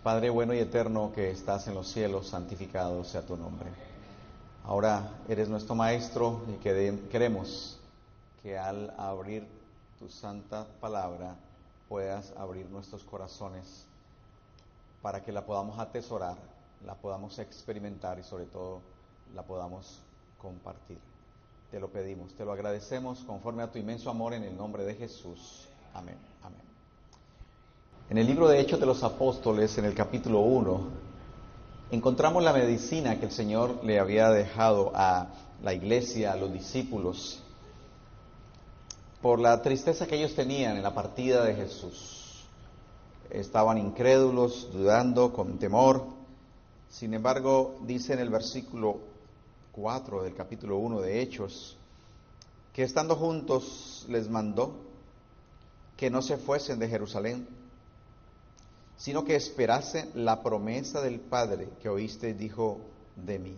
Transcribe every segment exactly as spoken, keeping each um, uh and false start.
Padre bueno y eterno que estás en los cielos, santificado sea tu nombre. Ahora eres nuestro Maestro y queremos que al abrir tu santa palabra puedas abrir nuestros corazones para que la podamos atesorar, la podamos experimentar y sobre todo la podamos compartir. Te lo pedimos, te lo agradecemos conforme a tu inmenso amor en el nombre de Jesús. Amén, amén. En el libro de Hechos de los Apóstoles, en el capítulo uno, encontramos la medicina que el Señor le había dejado a la iglesia, a los discípulos, por la tristeza que ellos tenían en la partida de Jesús. Estaban incrédulos, dudando, con temor. Sin embargo, dice en el versículo cuatro del capítulo uno de Hechos, que estando juntos les mandó que no se fuesen de Jerusalén, sino que esperasen la promesa del Padre que oíste dijo de mí.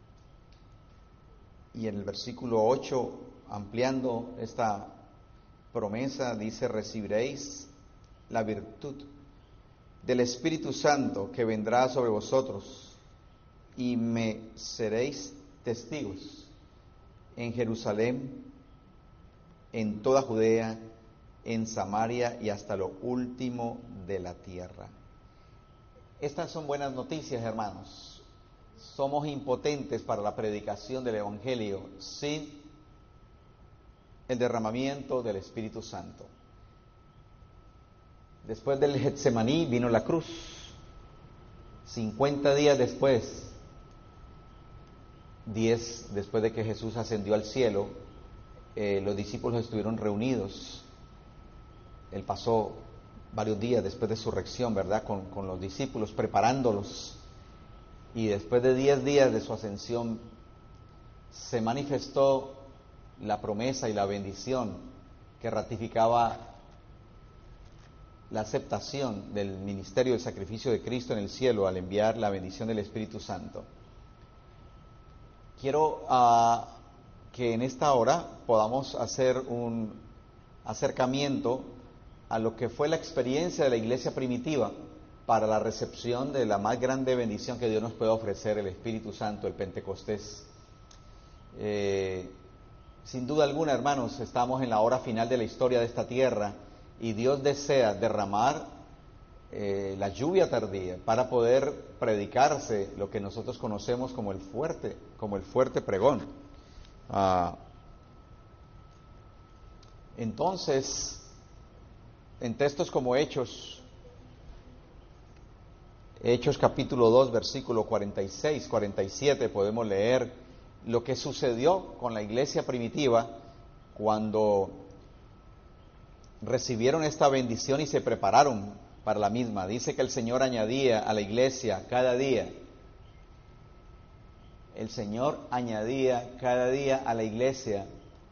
Y en el versículo ocho, ampliando esta promesa, dice: recibiréis la virtud del Espíritu Santo que vendrá sobre vosotros, y me seréis testigos en Jerusalén, en toda Judea, en Samaria y hasta lo último de la tierra. Estas son buenas noticias, hermanos. Somos impotentes para la predicación del Evangelio sin el derramamiento del Espíritu Santo. Después del Getsemaní vino la cruz. cincuenta días después, diez después de que Jesús ascendió al cielo, eh, los discípulos estuvieron reunidos. Él pasó varios días después de su resurrección, ¿verdad?, con, con los discípulos, preparándolos. Y después de diez días de su ascensión, se manifestó la promesa y la bendición que ratificaba la aceptación del ministerio del sacrificio de Cristo en el cielo al enviar la bendición del Espíritu Santo. Quiero uh, que en esta hora podamos hacer un acercamiento a lo que fue la experiencia de la iglesia primitiva para la recepción de la más grande bendición que Dios nos puede ofrecer, el Espíritu Santo, el Pentecostés. Eh, sin duda alguna, hermanos, estamos en la hora final de la historia de esta tierra y Dios desea derramar eh, la lluvia tardía para poder predicarse lo que nosotros conocemos como el fuerte, como el fuerte pregón. Ah, entonces, en textos como Hechos, Hechos capítulo dos, versículo cuarenta y seis, cuarenta y siete, podemos leer lo que sucedió con la iglesia primitiva cuando recibieron esta bendición y se prepararon para la misma. Dice que el Señor añadía a la iglesia cada día, el Señor añadía cada día a la iglesia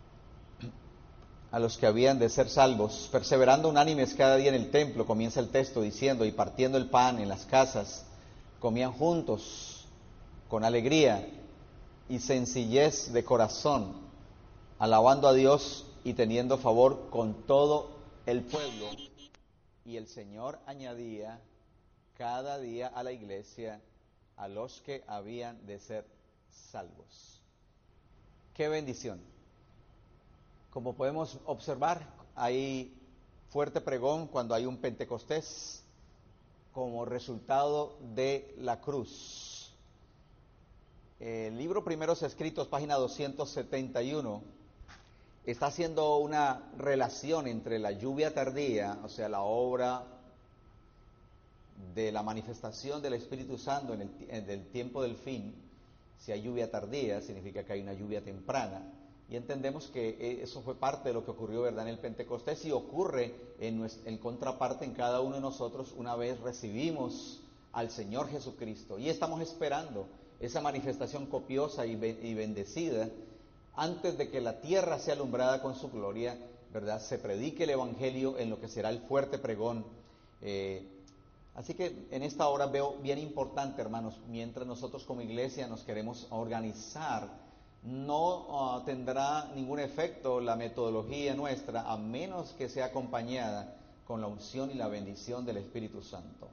a los que habían de ser salvos, perseverando unánimes cada día en el templo, comienza el texto diciendo, y partiendo el pan en las casas, comían juntos, con alegría y sencillez de corazón, alabando a Dios y teniendo favor con todo el pueblo. Y el Señor añadía cada día a la iglesia a los que habían de ser salvos. ¡Qué bendición! Como podemos observar, hay fuerte pregón cuando hay un Pentecostés como resultado de la cruz. El libro Primeros Escritos, página doscientos setenta y uno, está haciendo una relación entre la lluvia tardía, o sea, la obra de la manifestación del Espíritu Santo en el, en el tiempo del fin. Si hay lluvia tardía, significa que hay una lluvia temprana. Y entendemos que eso fue parte de lo que ocurrió, ¿verdad?, en el Pentecostés, y ocurre en, nuestra, en contraparte en cada uno de nosotros una vez recibimos al Señor Jesucristo. Y estamos esperando esa manifestación copiosa y, be, y bendecida antes de que la tierra sea alumbrada con su gloria, ¿verdad? Se predique el Evangelio en lo que será el fuerte pregón. Eh, así que en esta hora veo bien importante, hermanos, mientras nosotros como iglesia nos queremos organizar, no uh, tendrá ningún efecto la metodología nuestra a menos que sea acompañada con la unción y la bendición del Espíritu Santo.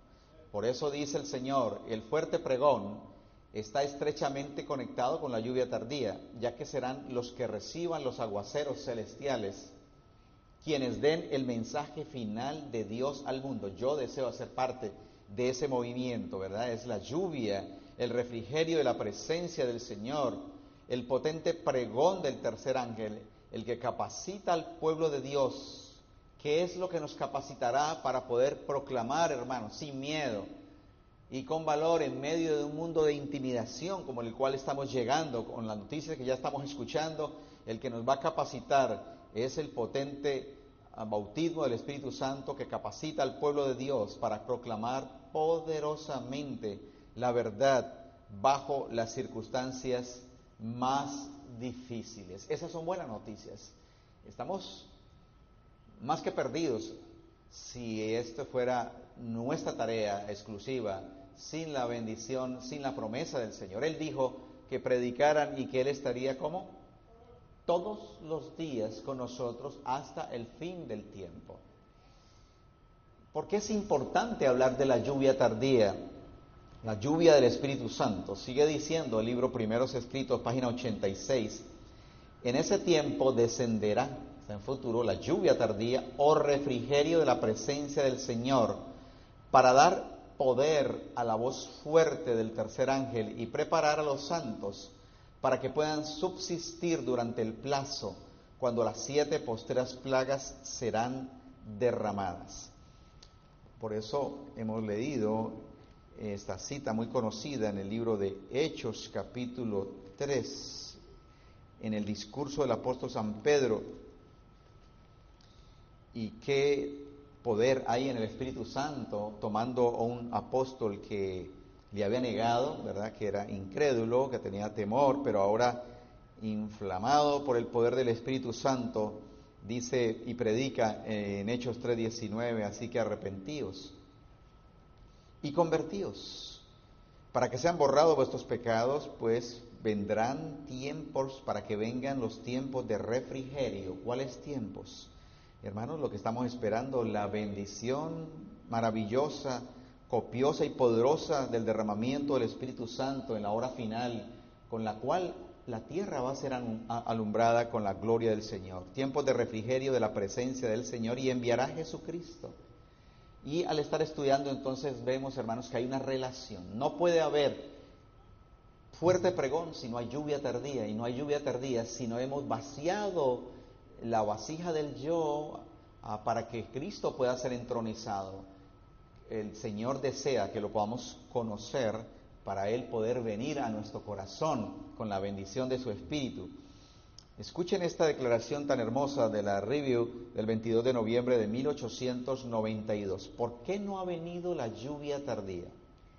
Por eso dice el Señor, el fuerte pregón está estrechamente conectado con la lluvia tardía, ya que serán los que reciban los aguaceros celestiales quienes den el mensaje final de Dios al mundo. Yo deseo hacer parte de ese movimiento, ¿verdad? Es la lluvia, el refrigerio de la presencia del Señor, el potente pregón del tercer ángel, el que capacita al pueblo de Dios. ¿Qué es lo que nos capacitará para poder proclamar, hermanos, sin miedo y con valor en medio de un mundo de intimidación como el cual estamos llegando, con las noticias que ya estamos escuchando? El que nos va a capacitar es el potente bautismo del Espíritu Santo que capacita al pueblo de Dios para proclamar poderosamente la verdad bajo las circunstancias más difíciles. Esas son buenas noticias. Estamos más que perdidos si esto fuera nuestra tarea exclusiva, sin la bendición, sin la promesa del Señor. Él dijo que predicaran y que Él estaría como todos los días con nosotros hasta el fin del tiempo. ¿Por qué es importante hablar de la lluvia tardía? La lluvia del Espíritu Santo. Sigue diciendo el libro Primeros Escritos, página ochenta y seis. En ese tiempo descenderá, está en futuro, la lluvia tardía o refrigerio de la presencia del Señor para dar poder a la voz fuerte del tercer ángel y preparar a los santos para que puedan subsistir durante el plazo cuando las siete postreras plagas serán derramadas. Por eso hemos leído esta cita muy conocida en el libro de Hechos, capítulo tres, en el discurso del apóstol San Pedro. Y qué poder hay en el Espíritu Santo, tomando a un apóstol que le había negado, ¿verdad? Que era incrédulo, que tenía temor, pero ahora inflamado por el poder del Espíritu Santo, dice y predica en Hechos tres diecinueve, así que arrepentíos y convertíos, para que sean borrados vuestros pecados, pues vendrán tiempos, para que vengan los tiempos de refrigerio. ¿Cuáles tiempos? Hermanos, lo que estamos esperando, la bendición maravillosa, copiosa y poderosa del derramamiento del Espíritu Santo en la hora final, con la cual la tierra va a ser alumbrada con la gloria del Señor. Tiempos de refrigerio de la presencia del Señor, y enviará a Jesucristo. Y al estar estudiando entonces vemos, hermanos, que hay una relación. No puede haber fuerte pregón si no hay lluvia tardía, y no hay lluvia tardía si no hemos vaciado la vasija del yo ah, para que Cristo pueda ser entronizado. El Señor desea que lo podamos conocer para Él poder venir a nuestro corazón con la bendición de su Espíritu. Escuchen esta declaración tan hermosa de la Review del veintidós de noviembre de mil ochocientos noventa y dos. ¿Por qué no ha venido la lluvia tardía?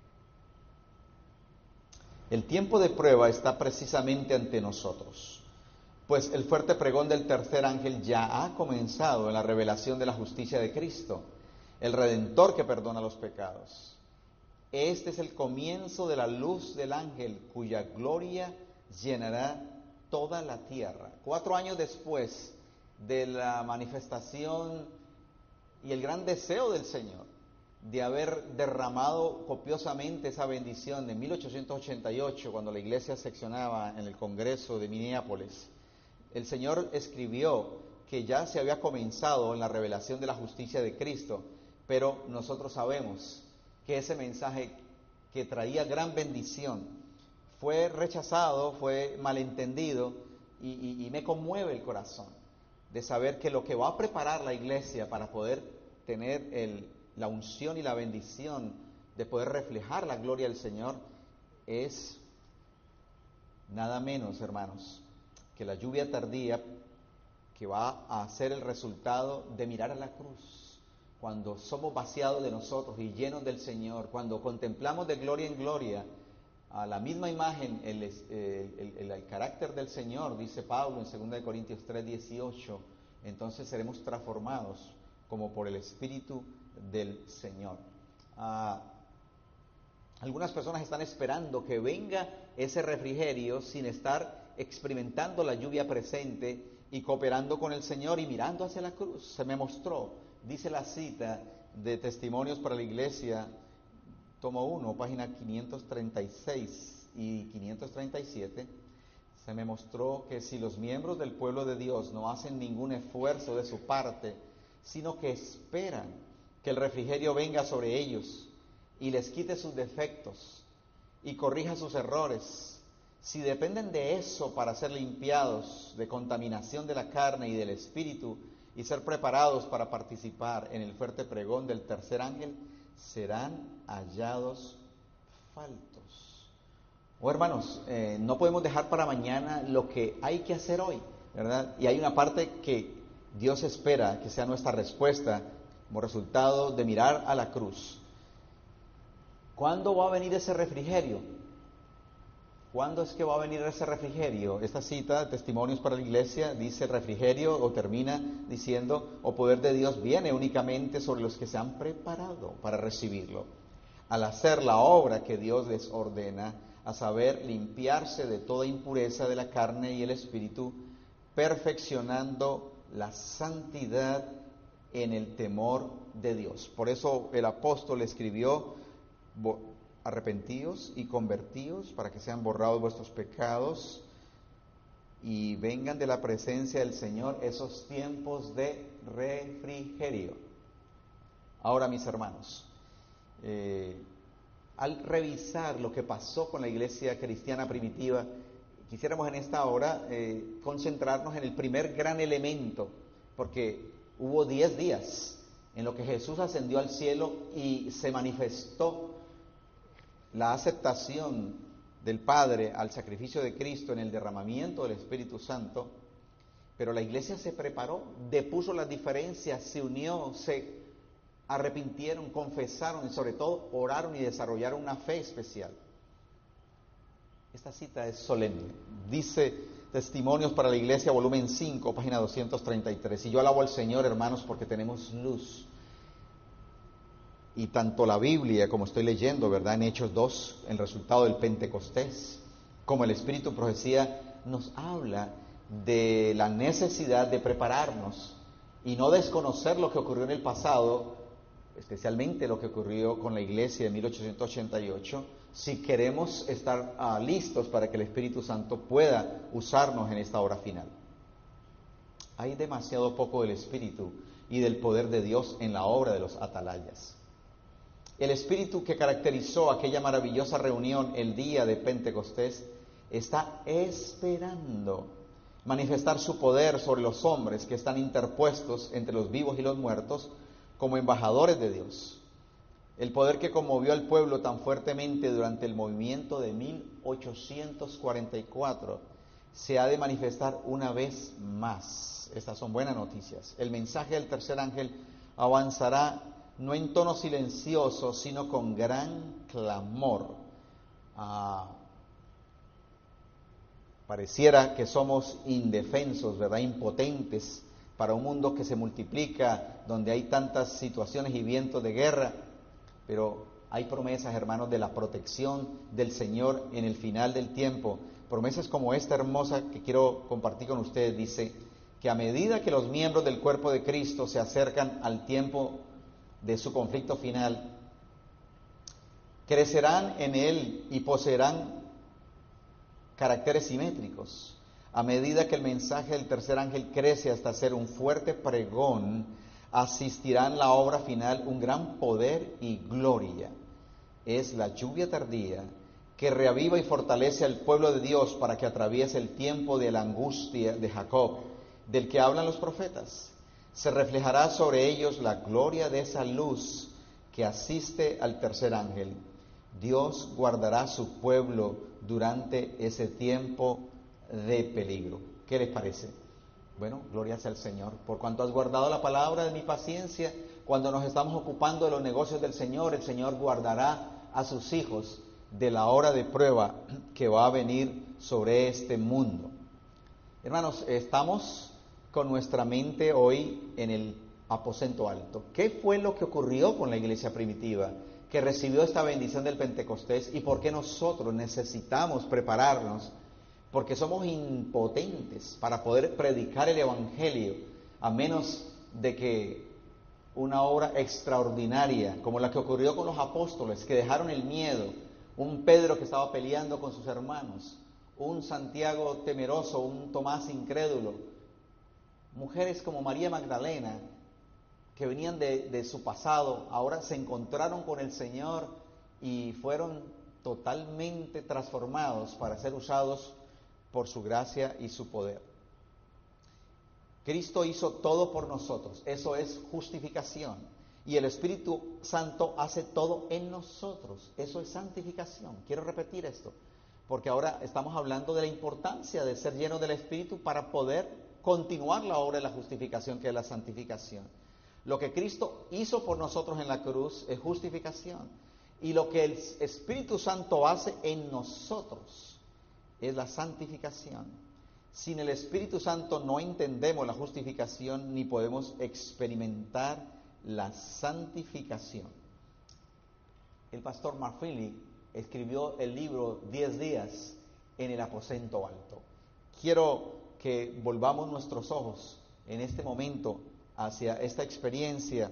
El tiempo de prueba está precisamente ante nosotros, pues el fuerte pregón del tercer ángel ya ha comenzado en la revelación de la justicia de Cristo, el Redentor que perdona los pecados. Este es el comienzo de la luz del ángel, cuya gloria llenará toda la tierra. Cuatro años después de la manifestación y el gran deseo del Señor de haber derramado copiosamente esa bendición de mil ochocientos ochenta y ocho, cuando la iglesia seccionaba en el Congreso de Minneapolis, el Señor escribió que ya se había comenzado en la revelación de la justicia de Cristo, pero nosotros sabemos que ese mensaje que traía gran bendición fue rechazado, fue malentendido, y, y, y me conmueve el corazón de saber que lo que va a preparar la iglesia para poder tener el, la unción y la bendición de poder reflejar la gloria del Señor es nada menos, hermanos, que la lluvia tardía, que va a ser el resultado de mirar a la cruz. Cuando somos vaciados de nosotros y llenos del Señor, cuando contemplamos de gloria en gloria a la misma imagen, el, el, el, el carácter del Señor, dice Pablo en segunda de Corintios tres dieciocho, entonces seremos transformados como por el Espíritu del Señor. Ah, algunas personas están esperando que venga ese refrigerio sin estar experimentando la lluvia presente y cooperando con el Señor y mirando hacia la cruz. Se me mostró, dice la cita de Testimonios para la Iglesia, tomo uno, página quinientos treinta y seis y quinientos treinta y siete, se me mostró que si los miembros del pueblo de Dios no hacen ningún esfuerzo de su parte, sino que esperan que el refrigerio venga sobre ellos y les quite sus defectos y corrija sus errores, si dependen de eso para ser limpiados de contaminación de la carne y del espíritu y ser preparados para participar en el fuerte pregón del tercer ángel, serán hallados faltos. Oh, hermanos, eh, no podemos dejar para mañana lo que hay que hacer hoy, ¿verdad? Y hay una parte que Dios espera que sea nuestra respuesta como resultado de mirar a la cruz. ¿Cuándo va a venir ese refrigerio? ¿Cuándo es que va a venir ese refrigerio? Esta cita, Testimonios para la Iglesia, dice refrigerio o termina diciendo, o poder de Dios viene únicamente sobre los que se han preparado para recibirlo, al hacer la obra que Dios les ordena, a saber, limpiarse de toda impureza de la carne y el espíritu, perfeccionando la santidad en el temor de Dios. Por eso el apóstol escribió, arrepentíos y convertíos para que sean borrados vuestros pecados y vengan de la presencia del Señor esos tiempos de refrigerio. Ahora, mis hermanos, eh, al revisar lo que pasó con la iglesia cristiana primitiva, quisiéramos en esta hora eh, concentrarnos en el primer gran elemento, porque hubo diez días en lo que Jesús ascendió al cielo y se manifestó la aceptación del Padre al sacrificio de Cristo en el derramamiento del Espíritu Santo, pero la iglesia se preparó, depuso las diferencias, se unió, se arrepintieron, confesaron y sobre todo oraron y desarrollaron una fe especial. Esta cita es solemne. Dice Testimonios para la Iglesia, volumen cinco, página doscientos treinta y tres. Y yo alabo al Señor, hermanos, porque tenemos luz. Y tanto la Biblia, como estoy leyendo, ¿verdad?, en Hechos dos, el resultado del Pentecostés, como el Espíritu Profecía, nos habla de la necesidad de prepararnos y no desconocer lo que ocurrió en el pasado, especialmente lo que ocurrió con la iglesia de mil ochocientos ochenta y ocho, si queremos estar uh, listos para que el Espíritu Santo pueda usarnos en esta hora final. Hay demasiado poco del Espíritu y del poder de Dios en la obra de los atalayas. El Espíritu que caracterizó aquella maravillosa reunión el día de Pentecostés está esperando manifestar su poder sobre los hombres que están interpuestos entre los vivos y los muertos como embajadores de Dios. El poder que conmovió al pueblo tan fuertemente durante el movimiento de mil ochocientos cuarenta y cuatro se ha de manifestar una vez más. Estas son buenas noticias. El mensaje del tercer ángel avanzará no en tono silencioso, sino con gran clamor. Ah, pareciera que somos indefensos, ¿verdad?, impotentes para un mundo que se multiplica, donde hay tantas situaciones y vientos de guerra, pero hay promesas, hermanos, de la protección del Señor en el final del tiempo. Promesas como esta hermosa que quiero compartir con ustedes. Dice que a medida que los miembros del cuerpo de Cristo se acercan al tiempo de su conflicto final, crecerán en él y poseerán caracteres simétricos. A medida que el mensaje del tercer ángel crece hasta ser un fuerte pregón, asistirá en la obra final un gran poder y gloria. Es la lluvia tardía que reaviva y fortalece al pueblo de Dios para que atraviese el tiempo de la angustia de Jacob, del que hablan los profetas. Se reflejará sobre ellos la gloria de esa luz que asiste al tercer ángel. Dios guardará su pueblo durante ese tiempo de peligro. ¿Qué les parece? Bueno, gloria sea al Señor, por cuanto has guardado la palabra de mi paciencia. Cuando nos estamos ocupando de los negocios del Señor, el Señor guardará a sus hijos de la hora de prueba que va a venir sobre este mundo. Hermanos, estamos con nuestra mente hoy en el aposento alto. ¿Qué fue lo que ocurrió con la iglesia primitiva que recibió esta bendición del Pentecostés y por qué nosotros necesitamos prepararnos? Porque somos impotentes para poder predicar el Evangelio, a menos de que una obra extraordinaria, como la que ocurrió con los apóstoles, que dejaron el miedo, un Pedro que estaba peleando con sus hermanos, un Santiago temeroso, un Tomás incrédulo, mujeres como María Magdalena, que venían de, de su pasado, ahora se encontraron con el Señor y fueron totalmente transformados para ser usados por su gracia y su poder. Cristo hizo todo por nosotros, eso es justificación. Y el Espíritu Santo hace todo en nosotros, eso es santificación. Quiero repetir esto, porque ahora estamos hablando de la importancia de ser llenos del Espíritu para poder continuar la obra de la justificación, que es la santificación. Lo que Cristo hizo por nosotros en la cruz es justificación. Y lo que el Espíritu Santo hace en nosotros es la santificación. Sin el Espíritu Santo no entendemos la justificación ni podemos experimentar la santificación. El pastor Mark Finley escribió el libro Diez días en el aposento alto. Quiero que volvamos nuestros ojos en este momento hacia esta experiencia,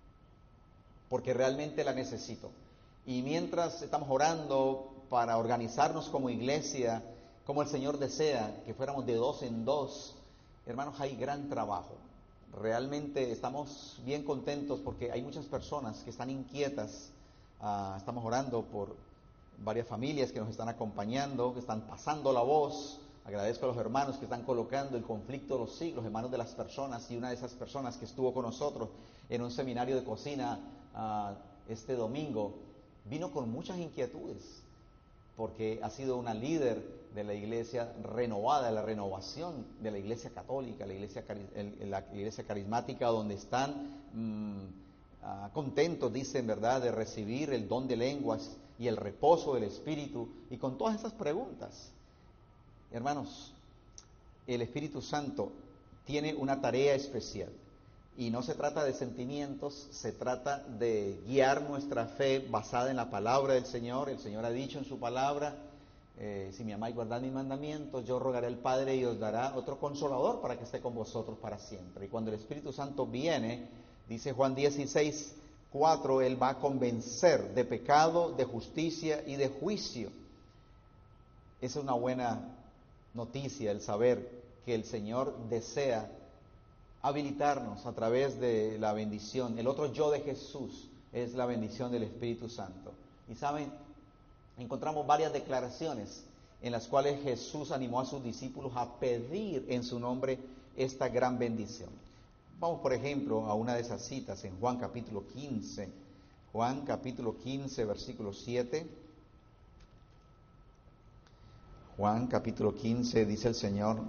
porque realmente la necesito. Y mientras estamos orando para organizarnos como iglesia, como el Señor desea, que fuéramos de dos en dos, hermanos, hay gran trabajo. Realmente estamos bien contentos porque hay muchas personas que están inquietas. Uh, estamos orando por varias familias que nos están acompañando, que están pasando la voz. Agradezco a los hermanos que están colocando el conflicto de los siglos en manos de las personas, y una de esas personas que estuvo con nosotros en un seminario de cocina uh, este domingo, vino con muchas inquietudes, porque ha sido una líder de la iglesia renovada, de la renovación de la iglesia católica, la iglesia, la iglesia carismática, donde están mmm, uh, contentos, dicen, ¿verdad?, de recibir el don de lenguas y el reposo del Espíritu, y con todas esas preguntas. Hermanos, el Espíritu Santo tiene una tarea especial, y no se trata de sentimientos, se trata de guiar nuestra fe basada en la palabra del Señor. El Señor ha dicho en su palabra, eh, si me amáis, guardad mis mandamientos, yo rogaré al Padre y os dará otro consolador para que esté con vosotros para siempre. Y cuando el Espíritu Santo viene, dice Juan dieciséis, cuatro, Él va a convencer de pecado, de justicia y de juicio. Esa es una buena noticia, el saber que el Señor desea habilitarnos a través de la bendición. El otro yo de Jesús es la bendición del Espíritu Santo. Y saben, encontramos varias declaraciones en las cuales Jesús animó a sus discípulos a pedir en su nombre esta gran bendición. Vamos, por ejemplo, a una de esas citas en Juan capítulo quince. Juan capítulo quince, versículo siete. Juan capítulo quince, dice el Señor: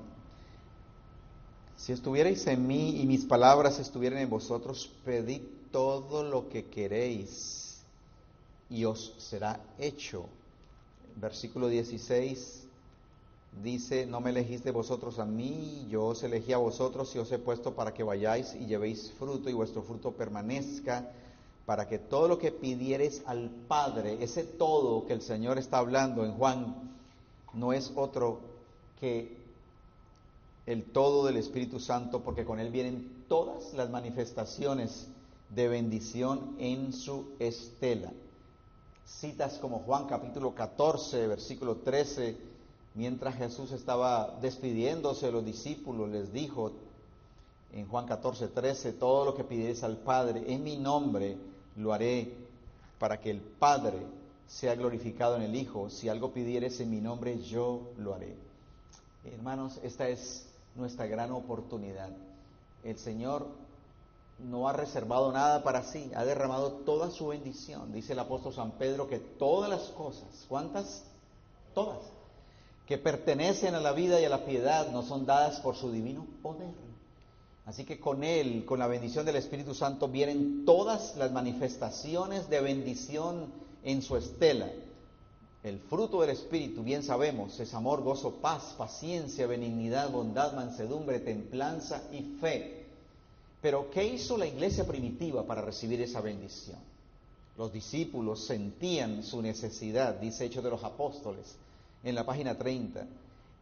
si estuvierais en mí y mis palabras estuvieran en vosotros, pedid todo lo que queréis y os será hecho. Versículo dieciséis dice: no me elegiste vosotros a mí, yo os elegí a vosotros y os he puesto para que vayáis y llevéis fruto y vuestro fruto permanezca, para que todo lo que pidiereis al Padre, ese todo que el Señor está hablando en Juan, no es otro que el todo del Espíritu Santo, porque con Él vienen todas las manifestaciones de bendición en su estela. Citas como Juan capítulo catorce, versículo trece, mientras Jesús estaba despidiéndose de los discípulos, les dijo en Juan catorce, trece, todo lo que pidierais al Padre en mi nombre lo haré, para que el Padre sea glorificado en el Hijo. Si algo pidieres en mi nombre, yo lo haré. Hermanos, esta es nuestra gran oportunidad. El Señor no ha reservado nada para sí, ha derramado toda su bendición. Dice el apóstol San Pedro que todas las cosas, ¿cuántas? Todas, que pertenecen a la vida y a la piedad, nos son dadas por su divino poder. Así que con Él, con la bendición del Espíritu Santo, vienen todas las manifestaciones de bendición en su estela. El fruto del Espíritu, bien sabemos, es amor, gozo, paz, paciencia, benignidad, bondad, mansedumbre, templanza y fe. Pero, ¿qué hizo la iglesia primitiva para recibir esa bendición? Los discípulos sentían su necesidad, dice Hechos de los Apóstoles, en la página treinta,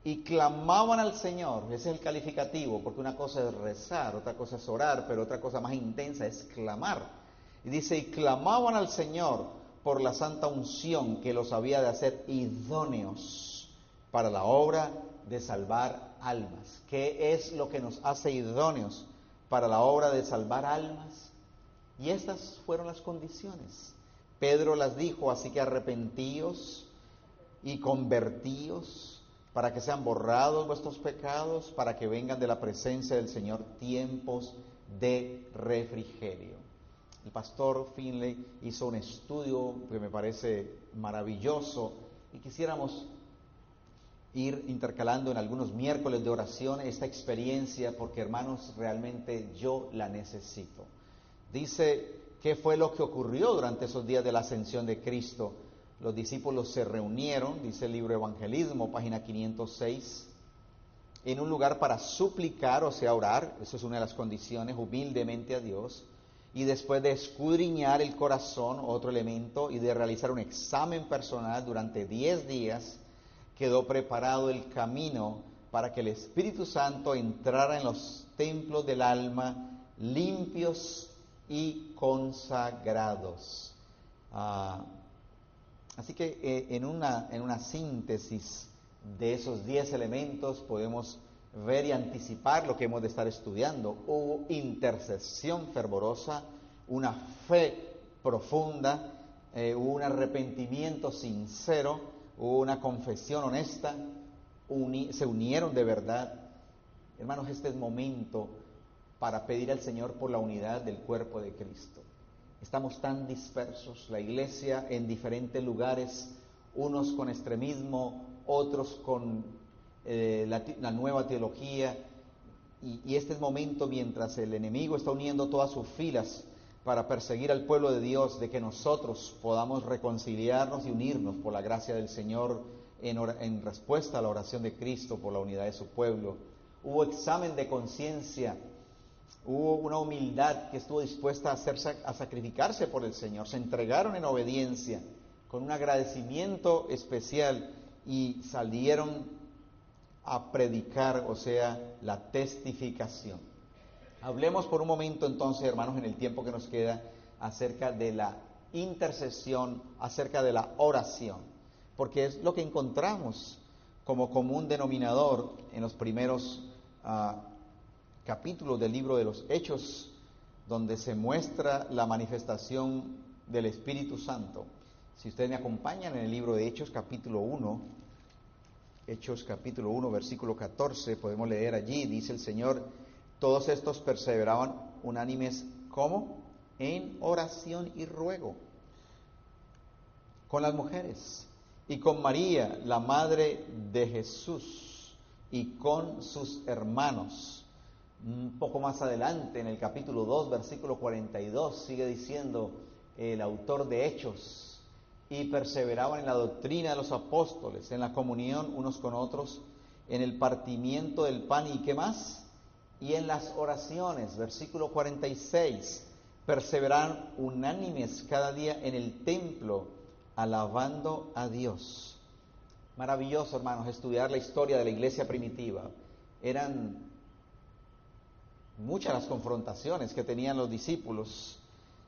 y clamaban al Señor. Ese es el calificativo, porque una cosa es rezar, otra cosa es orar, pero otra cosa más intensa es clamar. Y dice, y clamaban al Señor por la santa unción que los había de hacer idóneos para la obra de salvar almas. ¿Qué es lo que nos hace idóneos para la obra de salvar almas? Y estas fueron las condiciones. Pedro las dijo, así que arrepentíos y convertíos para que sean borrados vuestros pecados, para que vengan de la presencia del Señor tiempos de refrigerio. El pastor Finley hizo un estudio que me parece maravilloso y quisiéramos ir intercalando en algunos miércoles de oración esta experiencia, porque hermanos, realmente yo la necesito. Dice, ¿qué fue lo que ocurrió durante esos días de la ascensión de Cristo? Los discípulos se reunieron, dice el libro Evangelismo, página quinientos seis, en un lugar para suplicar, o sea, orar, eso es una de las condiciones, humildemente a Dios, y después de escudriñar el corazón, otro elemento, y de realizar un examen personal durante diez días, quedó preparado el camino para que el Espíritu Santo entrara en los templos del alma, limpios y consagrados. Ah, así que eh, en, una, en una síntesis de esos diez elementos podemos ver y anticipar lo que hemos de estar estudiando. Hubo intercesión fervorosa, una fe profunda, eh, hubo un arrepentimiento sincero, hubo una confesión honesta, uni, se unieron de verdad. Hermanos, este es momento para pedir al Señor por la unidad del cuerpo de Cristo. Estamos tan dispersos, la iglesia en diferentes lugares, unos con extremismo, otros con eh, la, la nueva teología, y, y este es momento, mientras el enemigo está uniendo todas sus filas para perseguir al pueblo de Dios, de que nosotros podamos reconciliarnos y unirnos por la gracia del Señor en, or- en respuesta a la oración de Cristo por la unidad de su pueblo. Hubo examen de conciencia, hubo una humildad que estuvo dispuesta a, hacer, a sacrificarse por el Señor, se entregaron en obediencia, con un agradecimiento especial, y salieron a predicar, o sea, la testificación. Hablemos por un momento entonces, hermanos, en el tiempo que nos queda, acerca de la intercesión, acerca de la oración, porque es lo que encontramos como común denominador en los primeros uh, capítulos del libro de los Hechos, donde se muestra la manifestación del Espíritu Santo. Si ustedes me acompañan en el libro de Hechos capítulo uno, Hechos capítulo uno, versículo catorce, podemos leer allí, dice el Señor, todos estos perseveraban unánimes, ¿cómo? En oración y ruego, con las mujeres, y con María, la madre de Jesús, y con sus hermanos. Un poco más adelante, en el capítulo dos, versículo cuarenta y dos, sigue diciendo el autor de Hechos, y perseveraban en la doctrina de los apóstoles, en la comunión unos con otros, en el partimiento del pan, ¿y qué más? Y en las oraciones, versículo cuarenta y seis, perseveraban unánimes cada día en el templo, alabando a Dios. Maravilloso, hermanos, estudiar la historia de la iglesia primitiva. Eran muchas las confrontaciones que tenían los discípulos,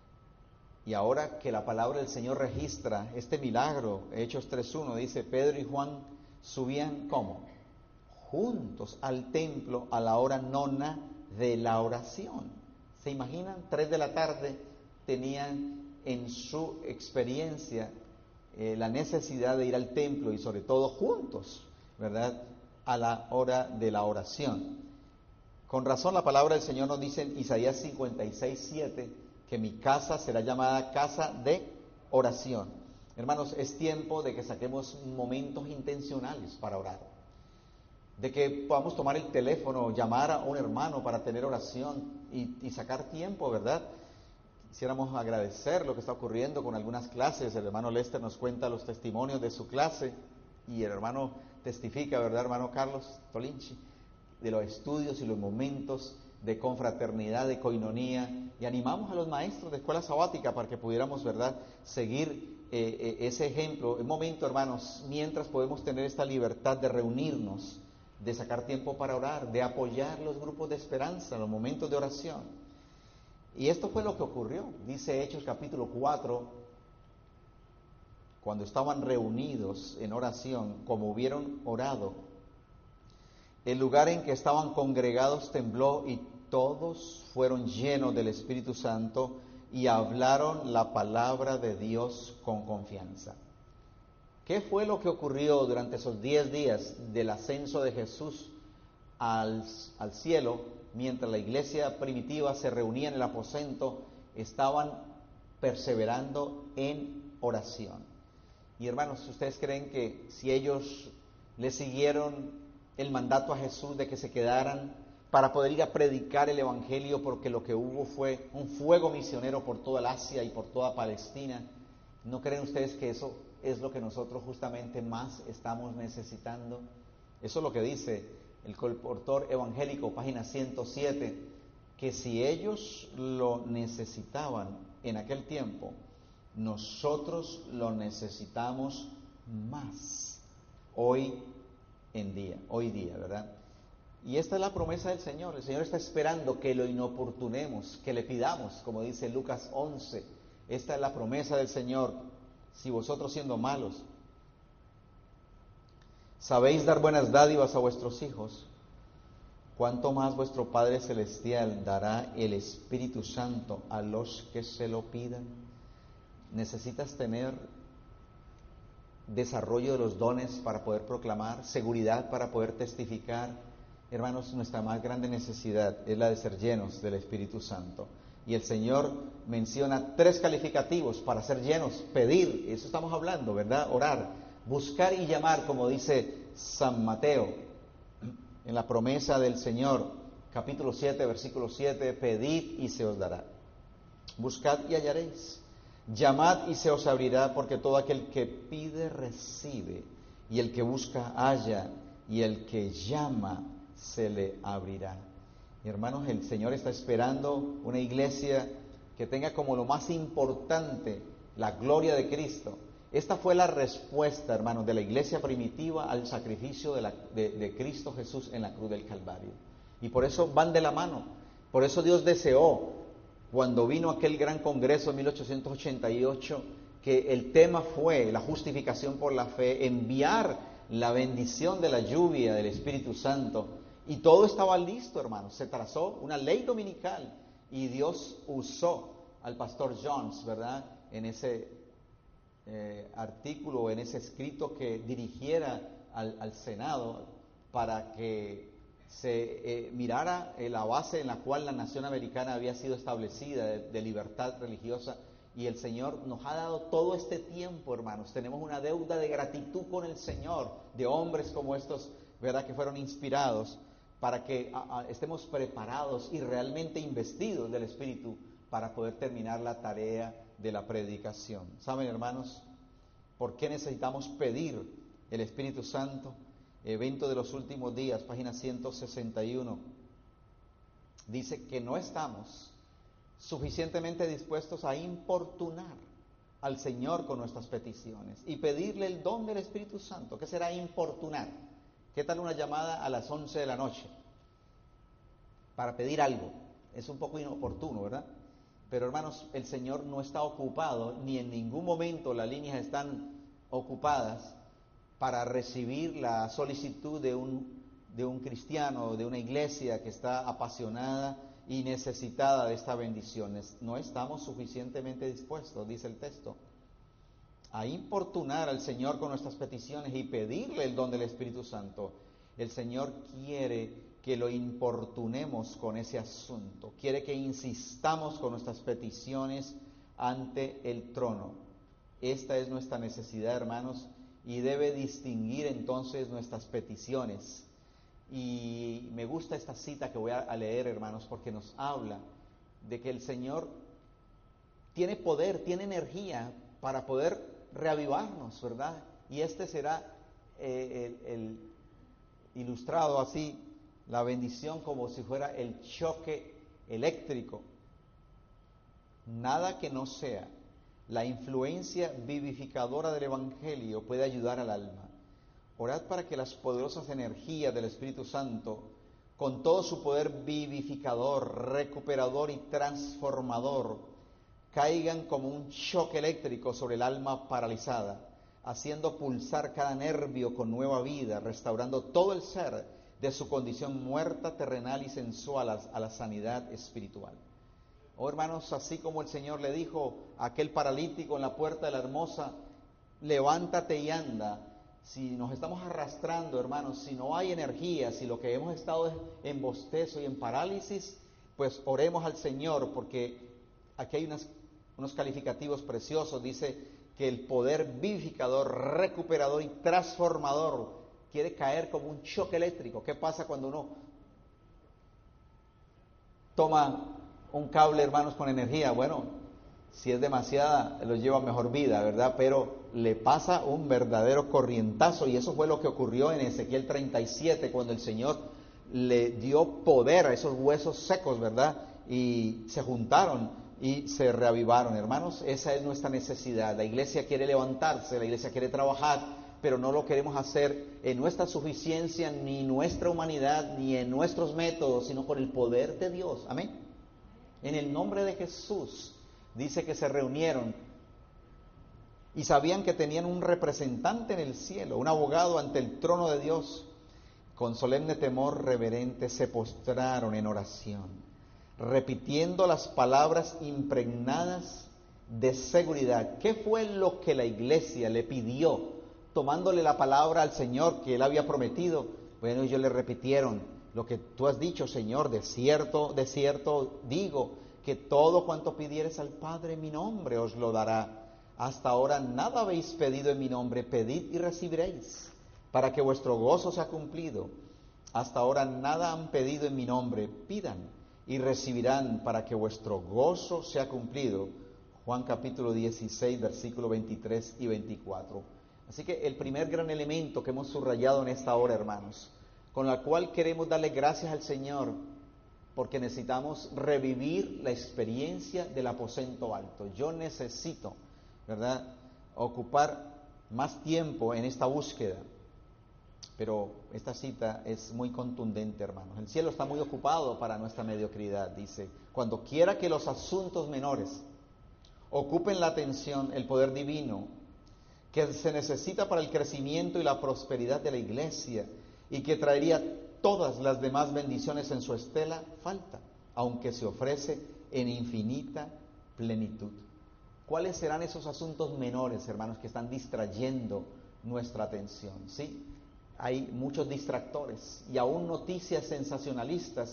y ahora que la palabra del Señor registra este milagro, Hechos tres uno, dice, Pedro y Juan subían, ¿cómo? Juntos al templo a la hora nona de la oración. ¿Se imaginan? Tres de la tarde tenían en su experiencia eh, la necesidad de ir al templo, y sobre todo juntos, ¿verdad?, a la hora de la oración. Con razón la palabra del Señor nos dice en Isaías cincuenta y seis, siete, que mi casa será llamada casa de oración. Hermanos, es tiempo de que saquemos momentos intencionales para orar, de que podamos tomar el teléfono, llamar a un hermano para tener oración y, y sacar tiempo, ¿verdad? Quisiéramos agradecer lo que está ocurriendo con algunas clases. El hermano Lester nos cuenta los testimonios de su clase, y el hermano testifica, ¿verdad, hermano Carlos Tolinchi?, de los estudios y los momentos de confraternidad, de coinonía, y animamos a los maestros de escuela sabática para que pudiéramos, ¿verdad?, seguir eh, eh, ese ejemplo. Un momento, hermanos, mientras podemos tener esta libertad de reunirnos de sacar tiempo para orar, de apoyar los grupos de esperanza, los momentos de oración. Y esto fue lo que ocurrió. Dice Hechos capítulo cuatro, cuando estaban reunidos en oración, como hubieron orado, el lugar en que estaban congregados tembló y todos fueron llenos del Espíritu Santo y hablaron la palabra de Dios con confianza. ¿Qué fue lo que ocurrió durante esos diez días del ascenso de Jesús al, al cielo? Mientras la iglesia primitiva se reunía en el aposento, estaban perseverando en oración. Y hermanos, ¿ustedes creen que si ellos le siguieron el mandato a Jesús de que se quedaran para poder ir a predicar el Evangelio, porque lo que hubo fue un fuego misionero por toda el Asia y por toda Palestina? ¿No creen ustedes que eso es lo que nosotros justamente más estamos necesitando? Eso es lo que dice el colportor evangélico, página ciento siete, que si ellos lo necesitaban en aquel tiempo, nosotros lo necesitamos más hoy en día, hoy día, ¿verdad? Y esta es la promesa del Señor. El Señor está esperando que lo inoportunemos, que le pidamos, como dice Lucas once. Esta es la promesa del Señor. Si vosotros, siendo malos, sabéis dar buenas dádivas a vuestros hijos, cuánto más vuestro Padre Celestial dará el Espíritu Santo a los que se lo pidan. Necesitas tener desarrollo de los dones para poder proclamar, seguridad para poder testificar. Hermanos, nuestra más grande necesidad es la de ser llenos del Espíritu Santo. Y el Señor menciona tres calificativos para ser llenos: pedir, eso estamos hablando, ¿verdad? Orar, buscar y llamar, como dice San Mateo en la promesa del Señor, capítulo siete, versículo siete, pedid y se os dará. Buscad y hallaréis. Llamad y se os abrirá, porque todo aquel que pide recibe, y el que busca halla, y el que llama se le abrirá. Y hermanos, el Señor está esperando una iglesia que tenga como lo más importante la gloria de Cristo. Esta fue la respuesta, hermanos, de la iglesia primitiva al sacrificio de, la, de, de Cristo Jesús en la cruz del Calvario. Y por eso van de la mano. Por eso Dios deseó, cuando vino aquel gran congreso en mil ochocientos ochenta y ocho, que el tema fue la justificación por la fe, enviar la bendición de la lluvia del Espíritu Santo. Y todo estaba listo, hermanos. Se trazó una ley dominical y Dios usó al pastor Jones, ¿verdad?, en ese eh, artículo, en ese escrito que dirigiera al, al Senado para que se eh, mirara eh, la base en la cual la nación americana había sido establecida de, de libertad religiosa. Y el Señor nos ha dado todo este tiempo, hermanos. Tenemos una deuda de gratitud con el Señor, de hombres como estos, ¿verdad?, que fueron inspirados para que a, a, estemos preparados y realmente investidos del Espíritu para poder terminar la tarea de la predicación. ¿Saben, hermanos, por qué necesitamos pedir el Espíritu Santo? Evento de los últimos días, página ciento sesenta y uno, dice que no estamos suficientemente dispuestos a importunar al Señor con nuestras peticiones y pedirle el don del Espíritu Santo. ¿Qué será importunar? ¿Qué tal una llamada a las once de la noche para pedir algo? Es un poco inoportuno, ¿verdad? Pero hermanos, el Señor no está ocupado, ni en ningún momento las líneas están ocupadas para recibir la solicitud de un, de un cristiano, de una iglesia que está apasionada y necesitada de esta bendición. No estamos suficientemente dispuestos, dice el texto, a importunar al Señor con nuestras peticiones y pedirle el don del Espíritu Santo. El Señor quiere que lo importunemos con ese asunto, quiere que insistamos con nuestras peticiones ante el trono. Esta es nuestra necesidad, hermanos, y debe distinguir entonces nuestras peticiones. Y me gusta esta cita que voy a leer, hermanos, porque nos habla de que el Señor tiene poder, tiene energía para poder reavivarnos, ¿verdad? Y este será eh, el, el ilustrado así, la bendición como si fuera el choque eléctrico. Nada que no sea la influencia vivificadora del Evangelio puede ayudar al alma. Orad para que las poderosas energías del Espíritu Santo, con todo su poder vivificador, recuperador y transformador, caigan como un choque eléctrico sobre el alma paralizada, haciendo pulsar cada nervio con nueva vida, restaurando todo el ser de su condición muerta, terrenal y sensual a, a la sanidad espiritual. Oh hermanos, así como el Señor le dijo a aquel paralítico en la puerta de la Hermosa, levántate y anda. Si nos estamos arrastrando, hermanos, si no hay energía, si lo que hemos estado es en bostezo y en parálisis, pues oremos al Señor, porque aquí hay unas, unos calificativos preciosos. Dice que el poder vivificador, recuperador y transformador quiere caer como un choque eléctrico. ¿Qué pasa cuando uno toma un cable, hermanos, con energía? Bueno, si es demasiada, lo lleva a mejor vida, ¿verdad? Pero le pasa un verdadero corrientazo, y eso fue lo que ocurrió en Ezequiel treinta y siete, cuando el Señor le dio poder a esos huesos secos, ¿verdad? Y se juntaron y se reavivaron. Hermanos, esa es nuestra necesidad. La iglesia quiere levantarse, la iglesia quiere trabajar, pero no lo queremos hacer en nuestra suficiencia, ni nuestra humanidad, ni en nuestros métodos, sino con el poder de Dios. Amén. En el nombre de Jesús. Dice que se reunieron y sabían que tenían un representante en el cielo, un abogado ante el trono de Dios. Con solemne temor reverente se postraron en oración, repitiendo las palabras impregnadas de seguridad. ¿Qué fue lo que la iglesia le pidió, tomándole la palabra al Señor que Él había prometido? Bueno, ellos le repitieron: lo que tú has dicho, Señor, de cierto, de cierto digo, que todo cuanto pidieres al Padre en mi nombre os lo dará. Hasta ahora nada habéis pedido en mi nombre, pedid y recibiréis, para que vuestro gozo sea cumplido. Hasta ahora nada han pedido en mi nombre, pidan y recibirán, para que vuestro gozo sea cumplido. Juan capítulo dieciséis, versículos veintitrés y veinticuatro. Así que el primer gran elemento que hemos subrayado en esta hora, hermanos, con la cual queremos darle gracias al Señor, porque necesitamos revivir la experiencia del aposento alto. Yo necesito, ¿verdad?, ocupar más tiempo en esta búsqueda. Pero esta cita es muy contundente, hermanos. El cielo está muy ocupado para nuestra mediocridad. Dice: cuando quiera que los asuntos menores ocupen la atención, el poder divino que se necesita para el crecimiento y la prosperidad de la iglesia, y que traería todas las demás bendiciones en su estela, falta, aunque se ofrece en infinita plenitud. ¿Cuáles serán esos asuntos menores, hermanos, que están distrayendo nuestra atención? Sí, hay muchos distractores y aún noticias sensacionalistas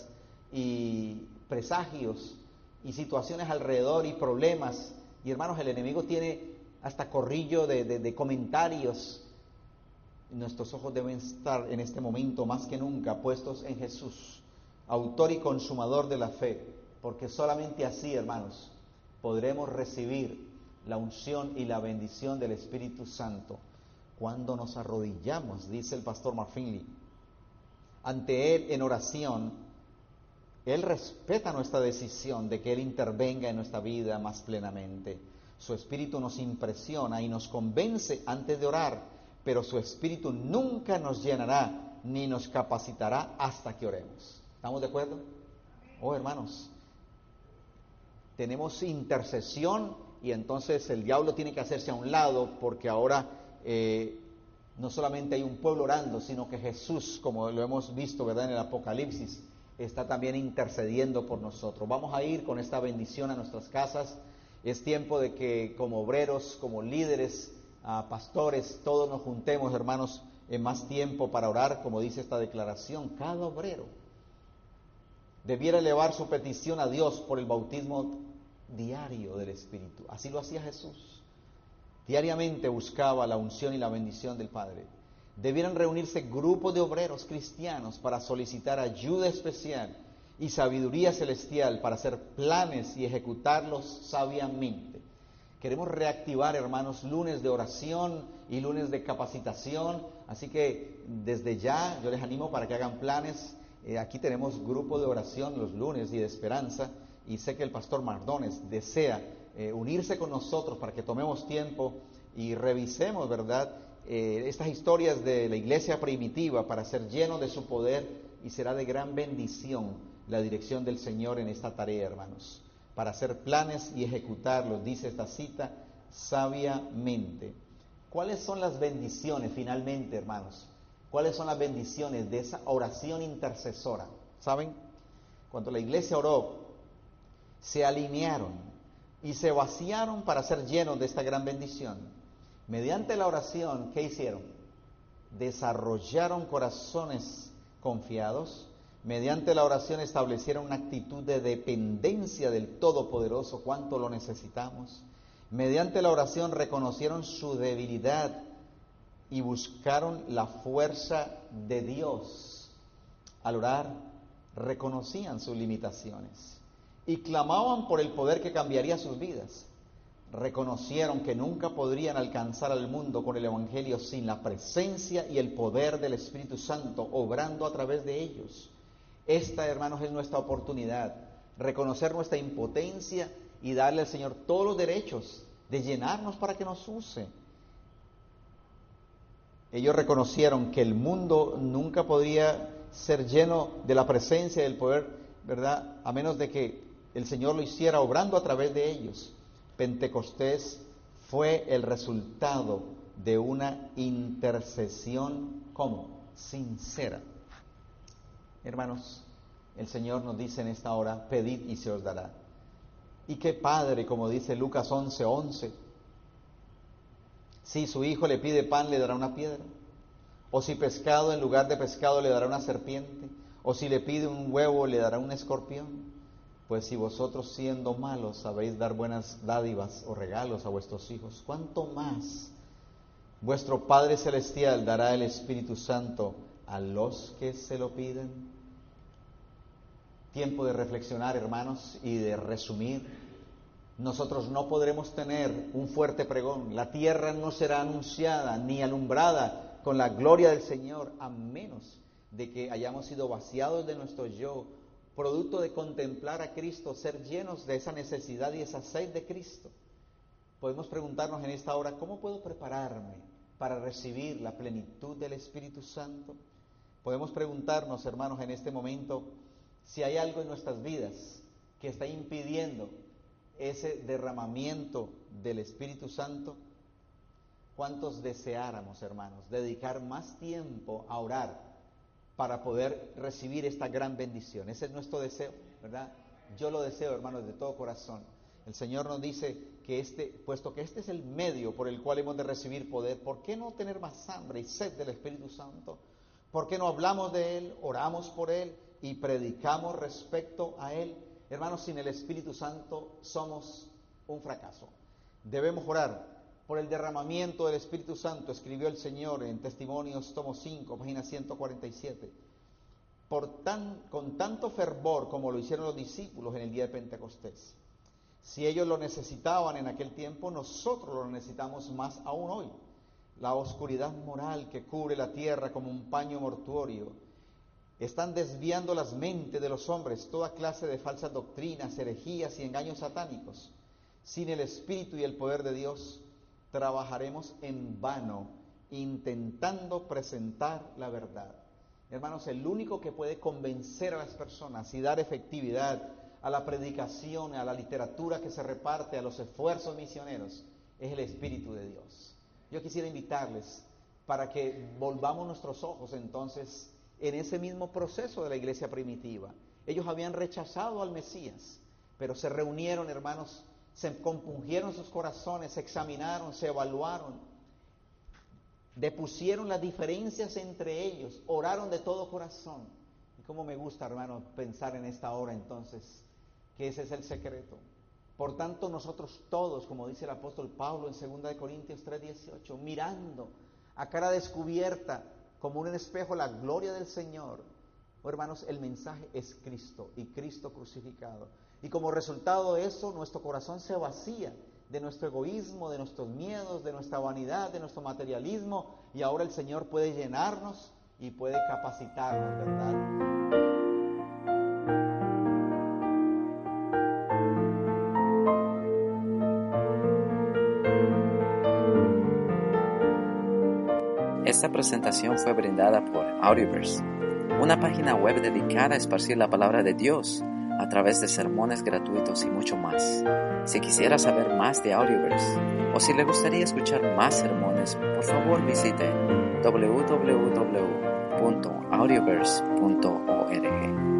y presagios y situaciones alrededor y problemas. Y hermanos, el enemigo tiene hasta corrillo de, de, de comentarios. Nuestros ojos deben estar en este momento más que nunca puestos en Jesús, autor y consumador de la fe, porque solamente así, hermanos, podremos recibir la unción y la bendición del Espíritu Santo cuando nos arrodillamos, dice el pastor Mark Finley, ante Él en oración. Él respeta nuestra decisión de que Él intervenga en nuestra vida más plenamente. Su Espíritu nos impresiona y nos convence antes de orar, pero su Espíritu nunca nos llenará ni nos capacitará hasta que oremos. ¿Estamos de acuerdo? Oh, hermanos, tenemos intercesión y entonces el diablo tiene que hacerse a un lado, porque ahora eh, no solamente hay un pueblo orando, sino que Jesús, como lo hemos visto, ¿verdad?, en el Apocalipsis, está también intercediendo por nosotros. Vamos a ir con esta bendición a nuestras casas. Es tiempo de que como obreros, como líderes, a pastores, todos nos juntemos, hermanos, en más tiempo para orar, como dice esta declaración. Cada obrero debiera elevar su petición a Dios por el bautismo diario del Espíritu. Así lo hacía Jesús. Diariamente buscaba la unción y la bendición del Padre. Debieran reunirse grupos de obreros cristianos para solicitar ayuda especial y sabiduría celestial para hacer planes y ejecutarlos sabiamente. Queremos reactivar, hermanos, lunes de oración y lunes de capacitación, así que desde ya yo les animo para que hagan planes. Eh, aquí tenemos grupo de oración los lunes y de esperanza, y sé que el pastor Mardones desea eh, unirse con nosotros para que tomemos tiempo y revisemos, ¿verdad?, eh, estas historias de la iglesia primitiva para ser lleno de su poder, y será de gran bendición la dirección del Señor en esta tarea, hermanos, para hacer planes y ejecutarlos, dice esta cita, sabiamente. ¿Cuáles son las bendiciones finalmente, hermanos? ¿Cuáles son las bendiciones de esa oración intercesora? ¿Saben? Cuando la iglesia oró, se alinearon y se vaciaron para ser llenos de esta gran bendición. Mediante la oración, ¿qué hicieron? Desarrollaron corazones confiados. Mediante la oración establecieron una actitud de dependencia del Todopoderoso, cuánto lo necesitamos. Mediante la oración reconocieron su debilidad y buscaron la fuerza de Dios. Al orar, reconocían sus limitaciones y clamaban por el poder que cambiaría sus vidas. Reconocieron que nunca podrían alcanzar al mundo con el Evangelio sin la presencia y el poder del Espíritu Santo obrando a través de ellos. Esta, hermanos, es nuestra oportunidad, reconocer nuestra impotencia y darle al Señor todos los derechos de llenarnos para que nos use. Ellos reconocieron que el mundo nunca podría ser lleno de la presencia y del poder, ¿verdad?, a menos de que el Señor lo hiciera obrando a través de ellos. Pentecostés fue el resultado de una intercesión, ¿cómo? Sincera. Hermanos, el Señor nos dice en esta hora, pedid y se os dará. Y qué padre, como dice Lucas once once, si su hijo le pide pan, le dará una piedra, o si pescado, en lugar de pescado le dará una serpiente, o si le pide un huevo, le dará un escorpión. Pues si vosotros, siendo malos, sabéis dar buenas dádivas o regalos a vuestros hijos, ¿cuánto más vuestro Padre Celestial dará el Espíritu Santo a los que se lo piden? Tiempo de reflexionar, hermanos, y de resumir. Nosotros no podremos tener un fuerte pregón. La tierra no será anunciada ni alumbrada con la gloria del Señor, a menos de que hayamos sido vaciados de nuestro yo, producto de contemplar a Cristo, ser llenos de esa necesidad y esa sed de Cristo. Podemos preguntarnos en esta hora, ¿cómo puedo prepararme para recibir la plenitud del Espíritu Santo? Podemos preguntarnos, hermanos, en este momento, si hay algo en nuestras vidas que está impidiendo ese derramamiento del Espíritu Santo. ¿Cuántos deseáramos, hermanos, dedicar más tiempo a orar para poder recibir esta gran bendición? Ese es nuestro deseo, ¿verdad? Yo lo deseo, hermanos, de todo corazón. El Señor nos dice que este, puesto que este es el medio por el cual hemos de recibir poder, ¿por qué no tener más hambre y sed del Espíritu Santo? ¿Por qué no hablamos de Él, oramos por Él y predicamos respecto a Él? Hermanos, sin el Espíritu Santo somos un fracaso. Debemos orar por el derramamiento del Espíritu Santo, escribió el Señor en Testimonios, tomo cinco, página ciento cuarenta y siete. Por tan, con tanto fervor como lo hicieron los discípulos en el día de Pentecostés. Si ellos lo necesitaban en aquel tiempo, nosotros lo necesitamos más aún hoy. La oscuridad moral que cubre la tierra como un paño mortuorio. Están desviando las mentes de los hombres, toda clase de falsas doctrinas, herejías y engaños satánicos. Sin el Espíritu y el poder de Dios, trabajaremos en vano, intentando presentar la verdad. Hermanos, el único que puede convencer a las personas y dar efectividad a la predicación, a la literatura que se reparte, a los esfuerzos misioneros, es el Espíritu de Dios. Yo quisiera invitarles para que volvamos nuestros ojos entonces en ese mismo proceso de la iglesia primitiva. Ellos habían rechazado al Mesías, pero se reunieron, hermanos, se compungieron sus corazones, se examinaron, se evaluaron, depusieron las diferencias entre ellos, oraron de todo corazón. Y cómo me gusta, hermanos, pensar en esta hora entonces, que ese es el secreto. Por tanto, nosotros todos, como dice el apóstol Pablo en segunda de Corintios tres dieciocho, mirando a cara descubierta, como un espejo, la gloria del Señor. Oh, hermanos, el mensaje es Cristo y Cristo crucificado. Y como resultado de eso, nuestro corazón se vacía de nuestro egoísmo, de nuestros miedos, de nuestra vanidad, de nuestro materialismo. Y ahora el Señor puede llenarnos y puede capacitarnos, ¿verdad? Esta presentación fue brindada por Audioverse, una página web dedicada a esparcir la palabra de Dios a través de sermones gratuitos y mucho más. Si quisiera saber más de Audioverse o si le gustaría escuchar más sermones, por favor visite doble u doble u doble u punto audioverse punto org.